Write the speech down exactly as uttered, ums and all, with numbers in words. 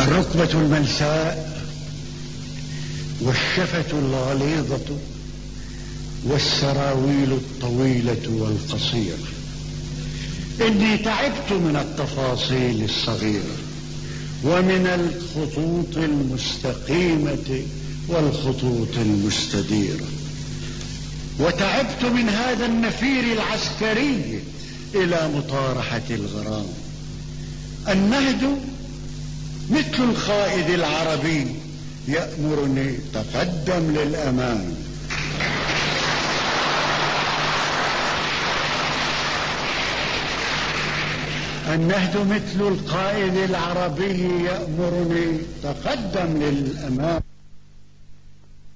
الركبة الملساء والشفة الغليظة والسراويل الطويلة والقصيرة. إني تعبت من التفاصيل الصغيرة ومن الخطوط المستقيمة والخطوط المستديرة، وتعبت من هذا النفير العسكري إلى مطارحة الغرام. النهد مثل القائد العربي يأمرني تقدم للأمام. النهد مثل القائد العربي يأمرني تقدم للأمام.